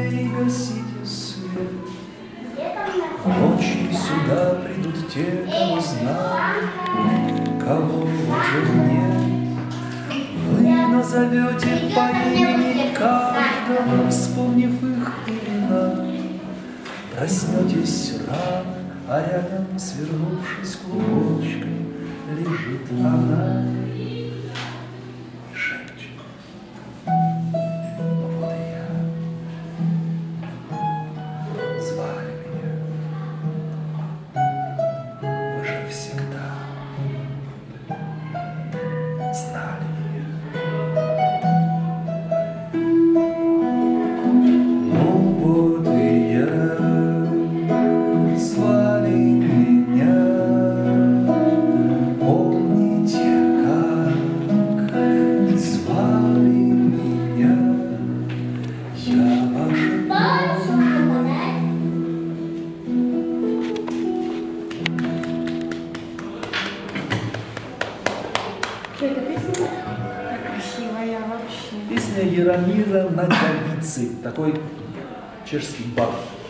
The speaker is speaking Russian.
двери гасите свет. Ночью сюда придут те, кого знаю, кого уже нет. Вы назовете по имени каждого, вспомнив их имена. Проснетесь рано, а рядом, свернувшись клубочком, лежит она. Шепчет: ну вот и я. Звали меня. Вы же всегда знали меня. Ну вот и я. Звали меня. Помните, как звали меня? Я ваша дочь. Что это песня? Так красивая вообще. Песня Яромира Наговицы, такой чешский бард.